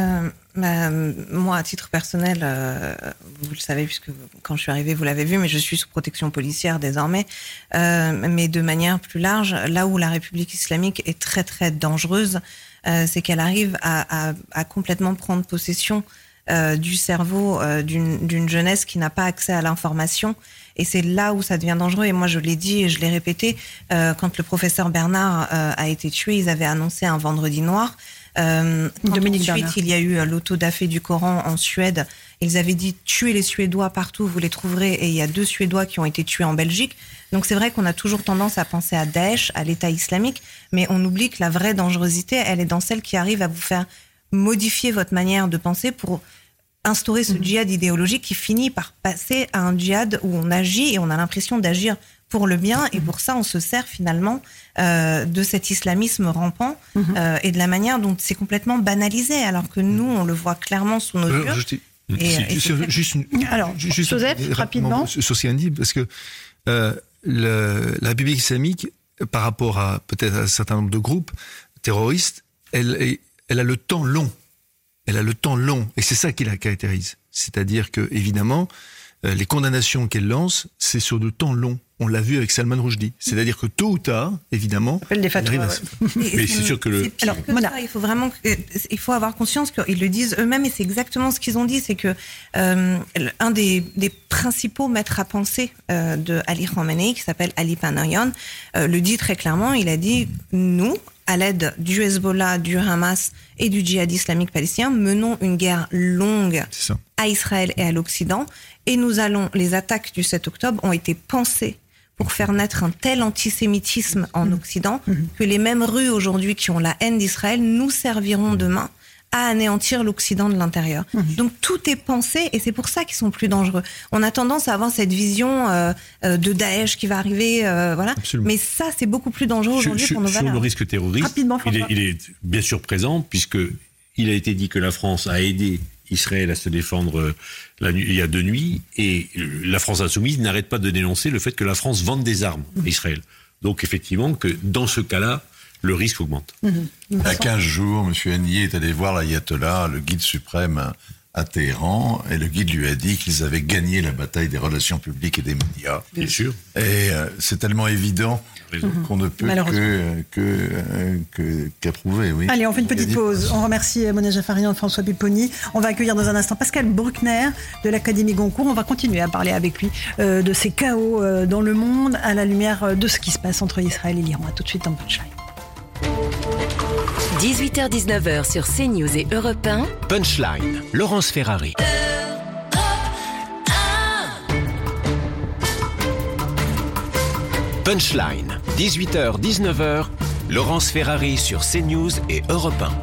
Moi, à titre personnel, vous le savez, puisque quand je suis arrivée, vous l'avez vu, mais je suis sous protection policière désormais. Mais de manière plus large, là où la République islamique est très très dangereuse, c'est qu'elle arrive à complètement prendre possession du cerveau d'une jeunesse qui n'a pas accès à l'information. Et c'est là où ça devient dangereux. Et moi, je l'ai dit et je l'ai répété, quand le professeur Bernard a été tué, ils avaient annoncé un vendredi noir. Ensuite, il y a eu l'autodafé du Coran en Suède. Ils avaient dit tuez les Suédois partout, vous les trouverez. Et il y a 2 Suédois qui ont été tués en Belgique. Donc c'est vrai qu'on a toujours tendance à penser à Daesh, à l'État islamique, mais on oublie que la vraie dangerosité, elle est dans celle qui arrive à vous faire modifier votre manière de penser pour instaurer ce djihad idéologique qui finit par passer à un djihad où on agit et on a l'impression d'agir pour le bien, et pour ça on se sert finalement de cet islamisme rampant et de la manière dont c'est complètement banalisé, alors que nous on le voit clairement sous nos yeux. Juste Joseph, rapidement. Sur ce qu'il a dit, parce que la République islamique, par rapport à peut-être un certain nombre de groupes terroristes, elle a le temps long. Elle a le temps long, et c'est ça qui la caractérise. C'est-à-dire que, évidemment, les condamnations qu'elle lance, c'est sur du temps long. On l'a vu avec Salman Rushdie. C'est-à-dire que tôt ou tard, évidemment, elle arrive à... Mais c'est sûr que Alors, il faut avoir conscience qu'ils le disent eux-mêmes, et c'est exactement ce qu'ils ont dit, c'est que un des principaux maîtres à penser de Ali Khamenei, qui s'appelle Ali Panayan, le dit très clairement. Il a dit, nous, à l'aide du Hezbollah, du Hamas et du djihad islamique palestinien, menons une guerre longue à Israël et à l'Occident, et les attaques du 7 octobre ont été pensées pour faire naître un tel antisémitisme en Occident que les mêmes rues aujourd'hui qui ont la haine d'Israël nous serviront demain à anéantir l'Occident de l'intérieur. Donc tout est pensé, et c'est pour ça qu'ils sont plus dangereux. On a tendance à avoir cette vision de Daesh qui va arriver, voilà. Absolument. Mais ça, c'est beaucoup plus dangereux aujourd'hui pour nos valeurs. Sur le risque terroriste, Rapidement, il est bien sûr présent, puisque il a été dit que la France a aidé Israël à se défendre il y a 2 nuits, et la France insoumise n'arrête pas de dénoncer le fait que la France vende des armes à Israël. Donc effectivement, que dans ce cas-là, le risque augmente. Il y a 15 jours, M. Hennier est allé voir l'ayatollah, le guide suprême à Téhéran, et le guide lui a dit qu'ils avaient gagné la bataille des relations publiques et des médias. Bien sûr. Et c'est tellement évident qu'on ne peut qu'approuver. Oui. Allez, on fait une petite pause. On remercie Mona Jaffarian et François Pupponi. On va accueillir dans un instant Pascal Bruckner de l'Académie Goncourt. On va continuer à parler avec lui de ces chaos dans le monde à la lumière de ce qui se passe entre Israël et l'Iran. À tout de suite dans Punchline. 18h-19h sur CNews et Europe 1. Punchline, Laurence Ferrari. Punchline, 18h-19h, Laurence Ferrari sur CNews et Europe 1.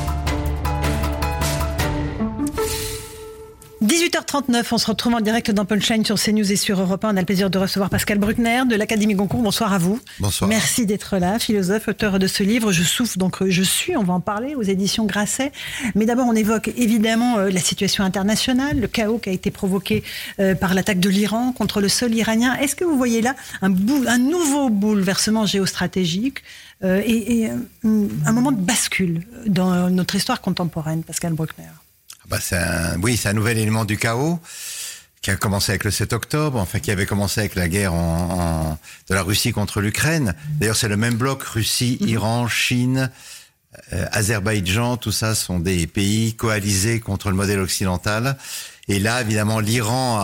18h39, on se retrouve en direct dans Punchline sur CNews et sur Europe 1. On a le plaisir de recevoir Pascal Bruckner de l'Académie Goncourt. Bonsoir à vous. Bonsoir. Merci d'être là, philosophe, auteur de ce livre. Je souffre, donc je suis, on va en parler, aux éditions Grasset. Mais d'abord, on évoque évidemment la situation internationale, le chaos qui a été provoqué par l'attaque de l'Iran contre le sol iranien. Est-ce que vous voyez là un nouveau bouleversement géostratégique et un moment de bascule dans notre histoire contemporaine, Pascal Bruckner? C'est un nouvel élément du chaos qui a commencé avec le 7 octobre, enfin qui avait commencé avec la guerre de la Russie contre l'Ukraine. D'ailleurs, c'est le même bloc, Russie, Iran, Chine, Azerbaïdjan, tout ça sont des pays coalisés contre le modèle occidental. Et là, évidemment, l'Iran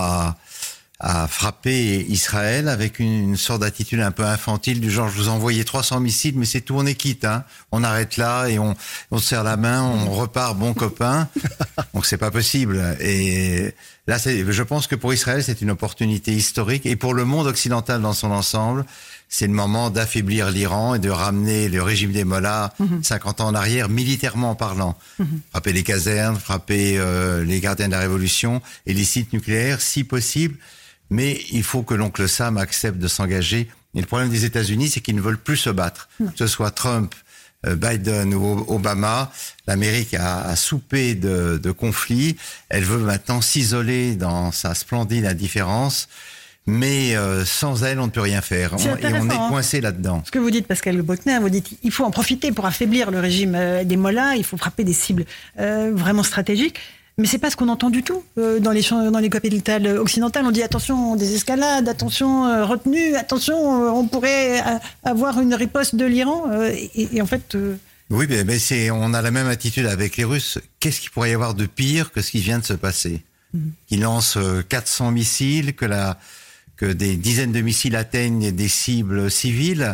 a frappé Israël avec une sorte d'attitude un peu infantile du genre, je vous envoyais 300 missiles, mais c'est tout, on est quitte, hein. On arrête là et on se serre la main, on repart bon copain. Donc c'est pas possible. Et là, je pense que pour Israël, c'est une opportunité historique, et pour le monde occidental dans son ensemble, c'est le moment d'affaiblir l'Iran et de ramener le régime des mollahs 50 ans en arrière, militairement parlant. Frapper les casernes, frapper les gardiens de la révolution et les sites nucléaires, si possible. Mais il faut que l'oncle Sam accepte de s'engager. Et le problème des États-Unis, c'est qu'ils ne veulent plus se battre. Que ce soit Trump, Biden ou Obama, l'Amérique a soupé de conflits. Elle veut maintenant s'isoler dans sa splendide indifférence. Mais sans elle, on ne peut rien faire. Et on est coincé là-dedans. Ce que vous dites, Pascal Bruckner, vous dites il faut en profiter pour affaiblir le régime des mollahs, il faut frapper des cibles vraiment stratégiques. Mais c'est pas ce qu'on entend du tout dans les capitales occidentales. On dit attention, des escalades, attention, retenue, attention, on pourrait avoir une riposte de l'Iran. Et en fait... Oui, mais on a la même attitude avec les Russes. Qu'est-ce qu'il pourrait y avoir de pire que ce qui vient de se passer? Ils lancent 400 missiles, que des dizaines de missiles atteignent des cibles civiles.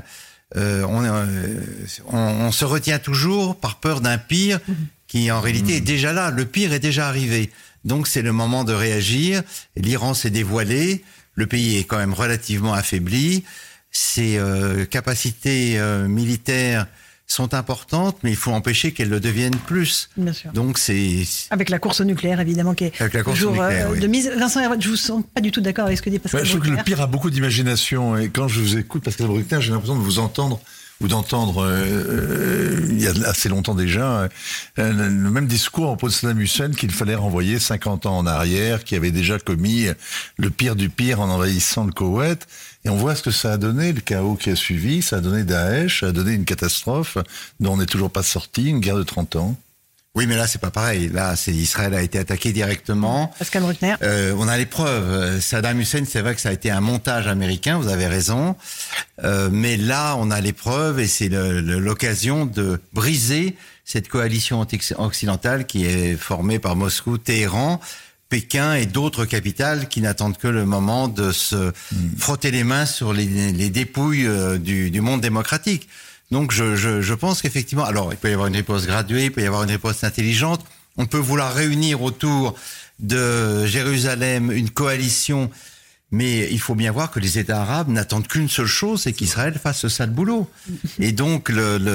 On se retient toujours par peur d'un pire qui en réalité est déjà là. Le pire est déjà arrivé. Donc c'est le moment de réagir. L'Iran s'est dévoilé. Le pays est quand même relativement affaibli. Ses capacités militaires sont importantes, mais il faut empêcher qu'elles le deviennent plus. Bien sûr. Donc c'est... Avec la course au nucléaire, évidemment, qui est toujours de mise. Vincent Hervoët, je vous sens pas du tout d'accord avec ce que dit Pascal Bruckner. Je trouve que le pire a beaucoup d'imagination. Et quand je vous écoute, Pascal Bruckner, j'ai l'impression de vous entendre ou d'entendre, il y a assez longtemps déjà, le même discours en propos de Saddam Hussein qu'il fallait renvoyer 50 ans en arrière, qui avait déjà commis le pire du pire en envahissant le Koweït. Et on voit ce que ça a donné, le chaos qui a suivi. Ça a donné Daesh, ça a donné une catastrophe dont on n'est toujours pas sorti, une guerre de 30 ans. Oui, mais là, c'est pas pareil. Là, Israël a été attaqué directement. Pascal Bruckner. On a les preuves. Saddam Hussein, c'est vrai que ça a été un montage américain, vous avez raison. Mais là, on a les preuves et c'est l'occasion de briser cette coalition occidentale qui est formée par Moscou, Téhéran, Pékin et d'autres capitales qui n'attendent que le moment de se frotter les mains sur les dépouilles du monde démocratique. Donc je pense qu'effectivement, alors il peut y avoir une riposte graduée, il peut y avoir une riposte intelligente, on peut vouloir réunir autour de Jérusalem une coalition, mais il faut bien voir que les États arabes n'attendent qu'une seule chose, c'est qu'Israël fasse ce sale boulot. Et donc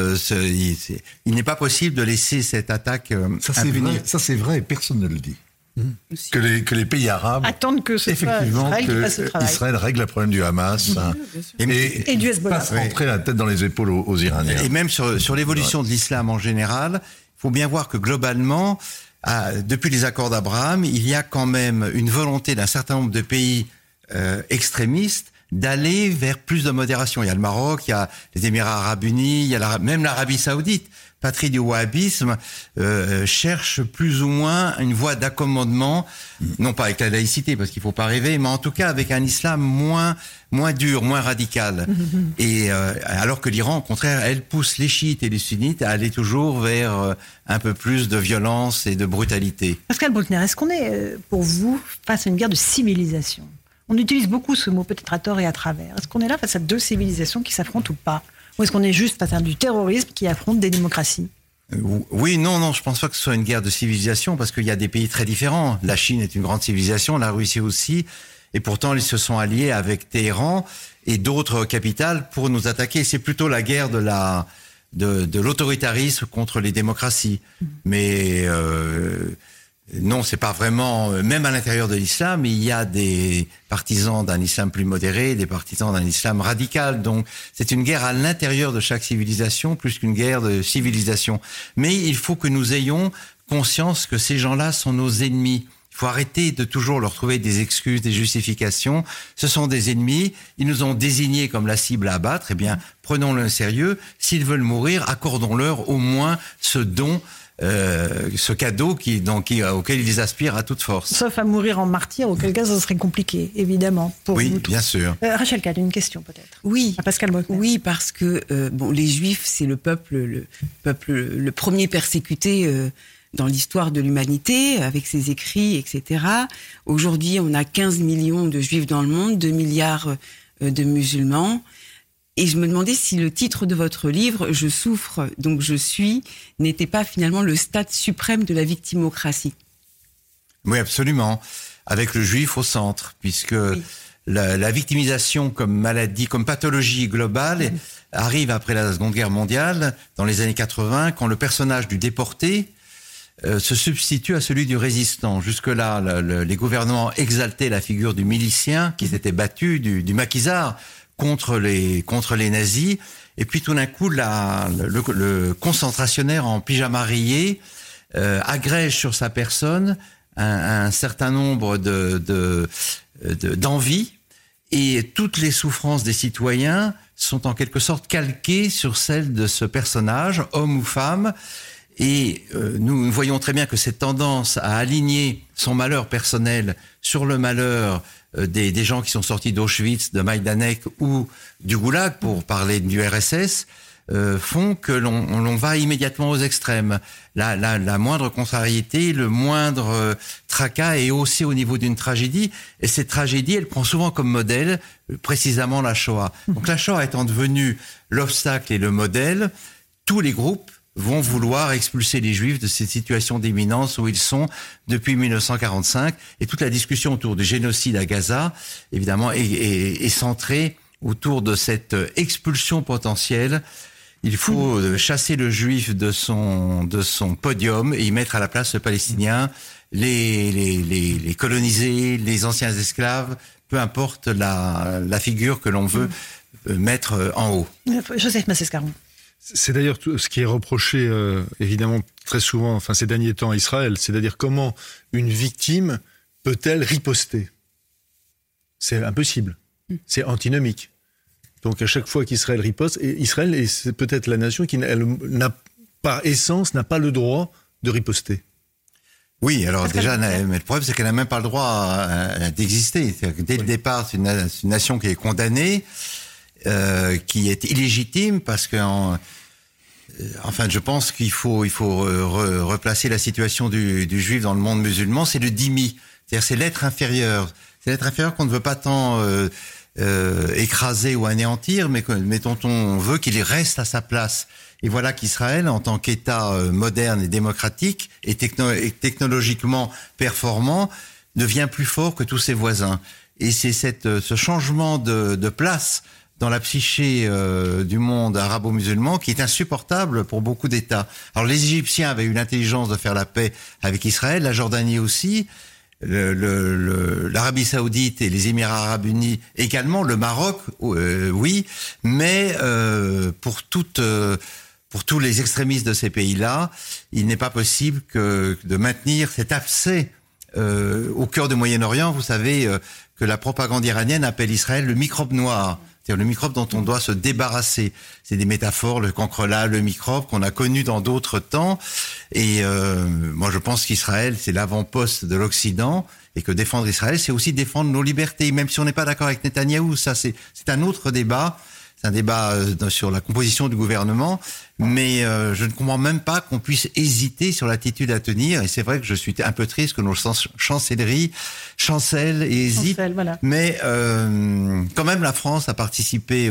il n'est pas possible de laisser cette attaque impunie. Ça c'est vrai et personne ne le dit. Que les pays arabes attendent que ce soit Israël qui fasse le travail. Israël règle le problème du Hamas et du Hezbollah. Pas se rentrer la tête dans les épaules aux Iraniens. Et même sur l'évolution de l'islam en général, il faut bien voir que globalement, depuis les accords d'Abraham, il y a quand même une volonté d'un certain nombre de pays extrémistes d'aller vers plus de modération. Il y a le Maroc, il y a les Émirats arabes unis, il y a même l'Arabie saoudite, patrie du wahhabisme, cherche plus ou moins une voie d'accommodement, non pas avec la laïcité, parce qu'il faut pas rêver, mais en tout cas avec un islam moins dur, moins radical. Et alors que l'Iran, au contraire, elle pousse les chiites et les sunnites à aller toujours vers un peu plus de violence et de brutalité. Pascal Bruckner, est-ce qu'on est, pour vous, face à une guerre de civilisation ? On utilise beaucoup ce mot, peut-être à tort et à travers. Est-ce qu'on est là face à deux civilisations qui s'affrontent ou pas ? Ou est-ce qu'on est juste face à du terrorisme qui affronte des démocraties ? Oui, non, je pense pas que ce soit une guerre de civilisation, parce qu'il y a des pays très différents. La Chine est une grande civilisation, la Russie aussi, et pourtant ils se sont alliés avec Téhéran et d'autres capitales pour nous attaquer. C'est plutôt la guerre de l'autoritarisme contre les démocraties. Mais non, c'est pas vraiment, même à l'intérieur de l'islam, il y a des partisans d'un islam plus modéré, des partisans d'un islam radical. Donc, c'est une guerre à l'intérieur de chaque civilisation, plus qu'une guerre de civilisation. Mais il faut que nous ayons conscience que ces gens-là sont nos ennemis. Il faut arrêter de toujours leur trouver des excuses, des justifications. Ce sont des ennemis. Ils nous ont désignés comme la cible à abattre. Eh bien, prenons-le au sérieux. S'ils veulent mourir, accordons-leur au moins ce don, ce cadeau auquel ils aspirent à toute force. Sauf à mourir en martyr, auquel cas ça serait compliqué, évidemment. Pour oui, nous tous. Bien sûr. Rachel Kahn, une question peut-être. Oui. À Pascal Bruckner. Oui, parce que les Juifs, c'est le peuple le premier persécuté dans l'histoire de l'humanité, avec ses écrits, etc. Aujourd'hui, on a 15 millions de Juifs dans le monde, 2 milliards de musulmans. Et je me demandais si le titre de votre livre, Je souffre, donc je suis, n'était pas finalement le stade suprême de la victimocratie. Oui, absolument. Avec le juif au centre, puisque la victimisation comme maladie, comme pathologie globale arrive après la Seconde Guerre mondiale, dans les années 80, quand le personnage du déporté se substitue à celui du résistant. Jusque-là, les gouvernements exaltaient la figure du milicien qui s'était battu, du maquisard, contre les nazis, et puis tout d'un coup le concentrationnaire en pyjama rayé agrège sur sa personne un certain nombre d'envies, et toutes les souffrances des citoyens sont en quelque sorte calquées sur celles de ce personnage, homme ou femme. Et nous voyons très bien que cette tendance à aligner son malheur personnel sur le malheur des gens qui sont sortis d'Auschwitz, de Majdanek ou du Goulag, pour parler du RSS, font que l'on va immédiatement aux extrêmes. La moindre contrariété, le moindre tracas est haussé au niveau d'une tragédie, et cette tragédie, elle prend souvent comme modèle précisément la Shoah. Donc la Shoah étant devenue l'obstacle et le modèle, tous les groupes vont vouloir expulser les Juifs de cette situation d'éminence où ils sont depuis 1945. Et toute la discussion autour du génocide à Gaza, évidemment, est centrée autour de cette expulsion potentielle. Il faut chasser le Juif de son podium et y mettre à la place le Palestinien, les colonisés, les anciens esclaves, peu importe la figure que l'on veut mettre en haut. Joseph Massescaron. C'est d'ailleurs tout ce qui est reproché, évidemment, très souvent, enfin ces derniers temps à Israël, c'est-à-dire comment une victime peut-elle riposter ? C'est impossible. C'est antinomique. Donc à chaque fois qu'Israël riposte, et Israël est peut-être la nation qui, par essence, n'a pas le droit de riposter. Oui, alors déjà, mais le problème, c'est qu'elle n'a même pas le droit d'exister. Dès le départ, c'est une nation qui est condamnée, qui est illégitime, parce que, enfin, je pense qu'il faut replacer la situation du juif dans le monde musulman. C'est le dhimmi, c'est-à-dire c'est l'être inférieur. C'est l'être inférieur qu'on ne veut pas tant écraser ou anéantir, mais dont on veut qu'il reste à sa place. Et voilà qu'Israël, en tant qu'État moderne et démocratique et technologiquement performant, devient plus fort que tous ses voisins. Et c'est ce changement de place dans la psyché du monde arabo-musulman qui est insupportable pour beaucoup d'États. Alors les Égyptiens avaient eu l'intelligence de faire la paix avec Israël, la Jordanie aussi, l'Arabie Saoudite et les Émirats Arabes Unis également, le Maroc, oui, mais pour tous les extrémistes de ces pays-là, il n'est pas possible de maintenir cet abcès au cœur du Moyen-Orient. Vous savez que la propagande iranienne appelle Israël le microbe noir, c'est-à-dire le microbe dont on doit se débarrasser. C'est des métaphores, le cancrelat, le microbe qu'on a connu dans d'autres temps. Et moi, je pense qu'Israël, c'est l'avant-poste de l'Occident, et que défendre Israël, c'est aussi défendre nos libertés, même si on n'est pas d'accord avec Netanyahou. Ça, c'est un autre débat. C'est un débat sur la composition du gouvernement, mais je ne comprends même pas qu'on puisse hésiter sur l'attitude à tenir. Et c'est vrai que je suis un peu triste que nos chancelleries chancellent et hésitent. Voilà. Mais quand même, la France a participé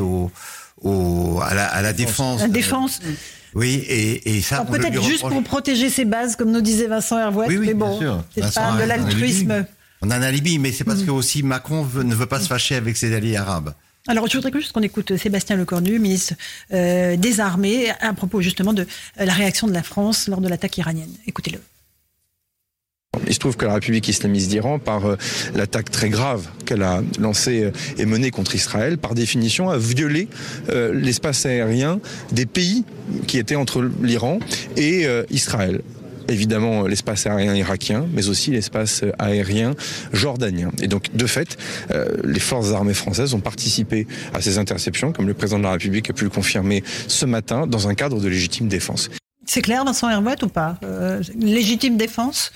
à la défense. La défense. Oui, et ça. Peut-être juste pour protéger ses bases, comme nous disait Vincent Hervouet. Oui, mais bon, bien sûr. c'est pas de l'altruisme. On a un alibi, mais c'est parce que aussi Macron ne veut pas se fâcher avec ses alliés arabes. Alors, je voudrais juste qu'on écoute Sébastien Lecornu, ministre des Armées, à propos justement de la réaction de la France lors de l'attaque iranienne. Écoutez-le. Il se trouve que la République islamiste d'Iran, par l'attaque très grave qu'elle a lancée et menée contre Israël, par définition a violé l'espace aérien des pays qui étaient entre l'Iran et Israël. Évidemment l'espace aérien irakien, mais aussi l'espace aérien jordanien. Et donc, de fait, les forces armées françaises ont participé à ces interceptions, comme le président de la République a pu le confirmer ce matin, dans un cadre de légitime défense. C'est clair, Vincent Hervouet, ou pas légitime défense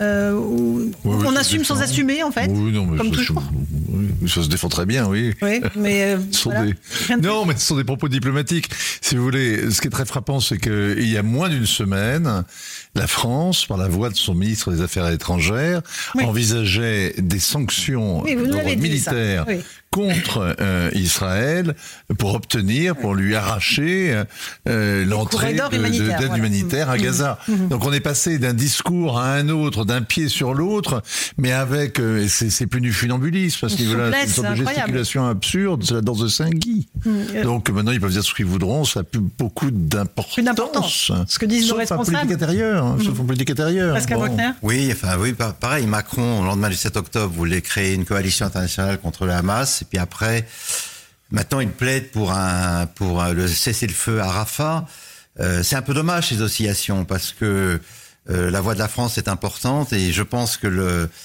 on assume sans assumer, en fait. Oui, non, mais comme toujours. Ça se défend très bien, oui. Oui, mais voilà. Non, mais ce sont des propos diplomatiques. Si vous voulez, ce qui est très frappant, c'est qu'il y a moins d'une semaine, la France, par la voix de son ministre des Affaires étrangères, envisageait des sanctions militaires contre Israël pour lui arracher l'entrée d'aide humanitaire à Gaza. Donc on est passé d'un discours à un autre, d'un pied sur l'autre, mais avec c'est plus du funambulisme, parce que voilà, c'est une sorte de gesticulation absurde, c'est la danse de Saint-Guy. Donc maintenant ils peuvent dire ce qu'ils voudront, ça n'a plus beaucoup d'importance. Ce que disent nos responsables. Sauf en politique intérieure. Pascal Bruckner. Oui, pareil, Macron, au lendemain du 7 octobre, voulait créer une coalition internationale contre le Hamas. Et puis après, maintenant, il plaide pour le cessez-le-feu à Rafah. C'est un peu dommage, ces oscillations, parce que la voix de la France est importante, et je pense que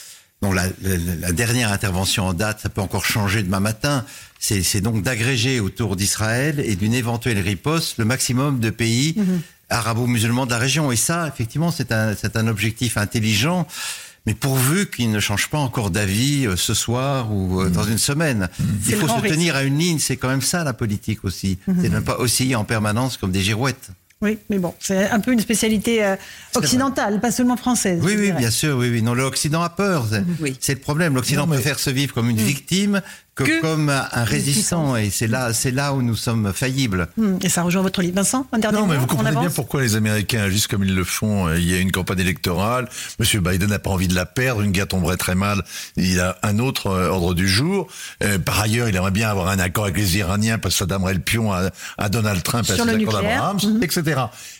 la dernière intervention en date, ça peut encore changer demain matin, c'est donc d'agréger autour d'Israël et d'une éventuelle riposte le maximum de pays arabo-musulmans de la région. Et ça, effectivement, c'est un objectif intelligent, mais pourvu qu'il ne change pas encore d'avis ce soir ou dans une semaine. Il faut se tenir à une ligne, c'est quand même ça la politique aussi. C'est ne pas osciller en permanence comme des girouettes. Oui, mais bon, c'est un peu une spécialité occidentale, pas seulement française. Oui, bien sûr, oui. Non, l'Occident a peur, c'est le problème. L'Occident préfère se vivre comme une victime que comme un résistant, et c'est là où nous sommes faillibles. Et ça rejoint votre livre. Vincent, un dernier mot, mais vous comprenez on bien pourquoi les Américains agissent comme ils le font. Il y a une campagne électorale, M. Biden n'a pas envie de la perdre, une guerre tomberait très mal, il a un autre ordre du jour. Par ailleurs, il aimerait bien avoir un accord avec les Iraniens, parce que ça donnerait le pion à Donald Trump, à ses accords d'Abraham, etc.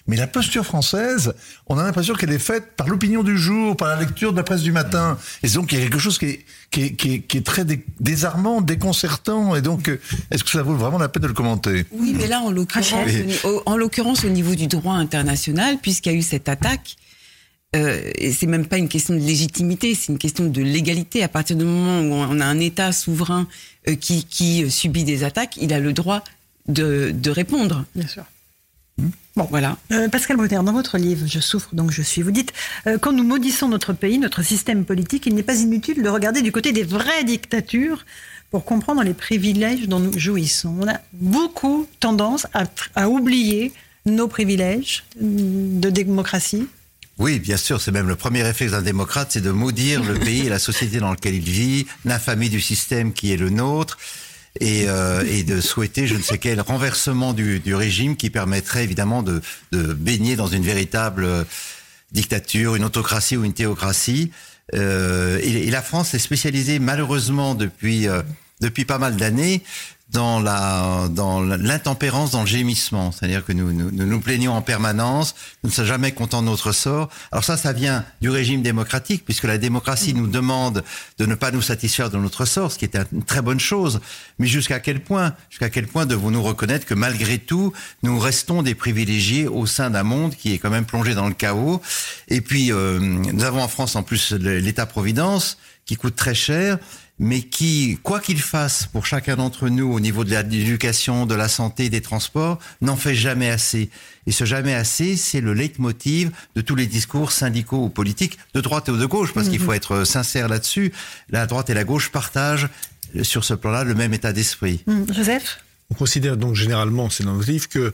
Mais la posture française, on a l'impression qu'elle est faite par l'opinion du jour, par la lecture de la presse du matin. Et donc, il y a quelque chose qui est très désarmant, déconcertant. Et donc, est-ce que ça vaut vraiment la peine de le commenter? Oui, mais là, en l'occurrence, au niveau du droit international, puisqu'il y a eu cette attaque, et c'est même pas une question de légitimité, c'est une question de légalité. À partir du moment où on a un État souverain qui subit des attaques, il a le droit de répondre. Bien sûr. Bon, voilà. Pascal Bruckner, dans votre livre « Je souffre, donc je suis », vous dites « Quand nous maudissons notre pays, notre système politique, il n'est pas inutile de regarder du côté des vraies dictatures pour comprendre les privilèges dont nous jouissons. » On a beaucoup tendance à oublier nos privilèges de démocratie. Oui, bien sûr, c'est même le premier réflexe d'un démocrate, c'est de maudire le pays et la société dans laquelle il vit, l'infamie du système qui est le nôtre, et de souhaiter je ne sais quel renversement du régime qui permettrait évidemment de baigner dans une véritable dictature, une autocratie ou une théocratie. Et la France est spécialisée malheureusement depuis pas mal d'années dans l'intempérance, dans le gémissement. C'est-à-dire que nous plaignons en permanence, nous ne sommes jamais contents de notre sort. Alors ça vient du régime démocratique, puisque la démocratie nous demande de ne pas nous satisfaire de notre sort, ce qui est une très bonne chose. Mais jusqu'à quel point devons-nous reconnaître que malgré tout, nous restons des privilégiés au sein d'un monde qui est quand même plongé dans le chaos. Et puis, nous avons en France en plus l'État-providence, qui coûte très cher, mais qui, quoi qu'il fasse pour chacun d'entre nous au niveau de l'éducation, de la santé, des transports, n'en fait jamais assez. Et ce jamais assez, c'est le leitmotiv de tous les discours syndicaux ou politiques, de droite ou de gauche, parce qu'il faut être sincère là-dessus. La droite et la gauche partagent sur ce plan-là le même état d'esprit. Joseph ? On considère donc généralement, c'est dans notre livre, que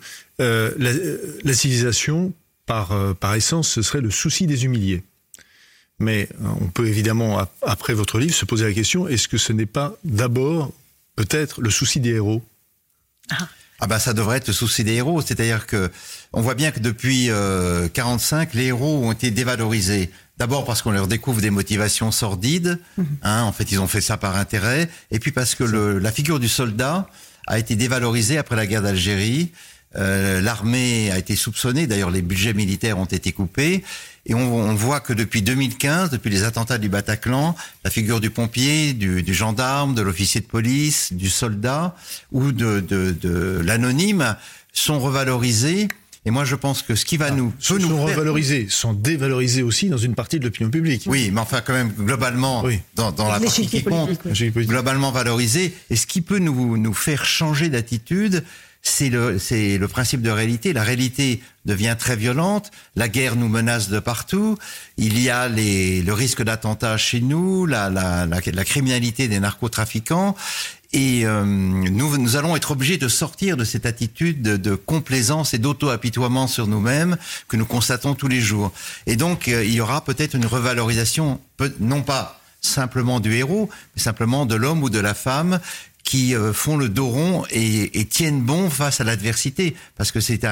la civilisation, par essence, ce serait le souci des humiliés. Mais on peut évidemment, après votre livre, se poser la question, est-ce que ce n'est pas d'abord, peut-être, le souci des héros ? Ah ben ça devrait être le souci des héros, c'est-à-dire que on voit bien que depuis 45, les héros ont été dévalorisés. D'abord parce qu'on leur découvre des motivations sordides, en fait ils ont fait ça par intérêt, et puis parce que la figure du soldat a été dévalorisée après la guerre d'Algérie. L'armée a été soupçonnée, d'ailleurs les budgets militaires ont été coupés, et on voit que depuis 2015, depuis les attentats du Bataclan, la figure du pompier, du gendarme, de l'officier de police, du soldat ou de l'anonyme sont revalorisés. Et moi, je pense que ce qui va sont revalorisés, sont dévalorisés aussi dans une partie de l'opinion publique. Oui, mais enfin, quand même, globalement, dans la partie qui compte, globalement valorisés. Et ce qui peut nous faire changer d'attitude, c'est le principe de réalité. La réalité devient très violente. La guerre nous menace de partout. Il y a le risque d'attentats chez nous, la criminalité des narcotrafiquants. Et nous allons être obligés de sortir de cette attitude de complaisance et d'auto-apitoiement sur nous-mêmes que nous constatons tous les jours. Et donc, il y aura peut-être une revalorisation, non pas simplement du héros, mais simplement de l'homme ou de la femme qui font le dos rond et tiennent bon face à l'adversité, parce que c'est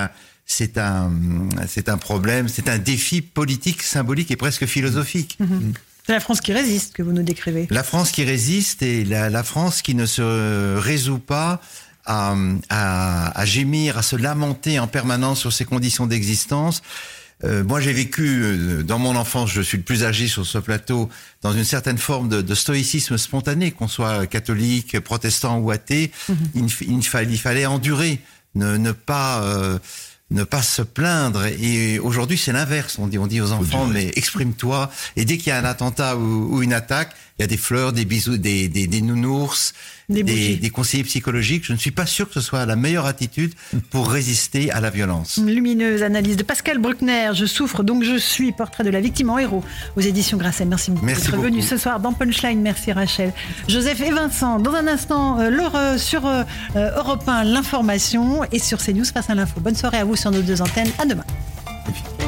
un problème, c'est un défi politique, symbolique et presque philosophique. C'est la France qui résiste que vous nous décrivez. La France qui résiste et la France qui ne se résout pas à gémir, à se lamenter en permanence sur ses conditions d'existence. Moi, j'ai vécu, dans mon enfance, je suis le plus âgé sur ce plateau, dans une certaine forme de stoïcisme spontané, qu'on soit catholique, protestant ou athée. Il fallait endurer, ne pas se plaindre. Et aujourd'hui, c'est l'inverse. On dit aux enfants, mais exprime-toi. Et dès qu'il y a un attentat ou une attaque, il y a des fleurs, des bisous, des nounours, des conseillers psychologiques. Je ne suis pas sûr que ce soit la meilleure attitude pour résister à la violence. Une lumineuse analyse de Pascal Bruckner. Je souffre, donc je suis. Portrait de la victime en héros aux éditions Grasset. Merci beaucoup d'être venu ce soir dans Punchline. Merci Rachel. Joseph et Vincent. Dans un instant, sur Europe 1, l'information et sur CNews face à l'info. Bonne soirée à vous sur nos deux antennes. À demain.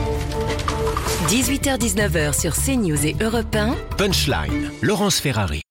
18h-19h sur CNews et Europe 1. Punchline, Laurence Ferrari.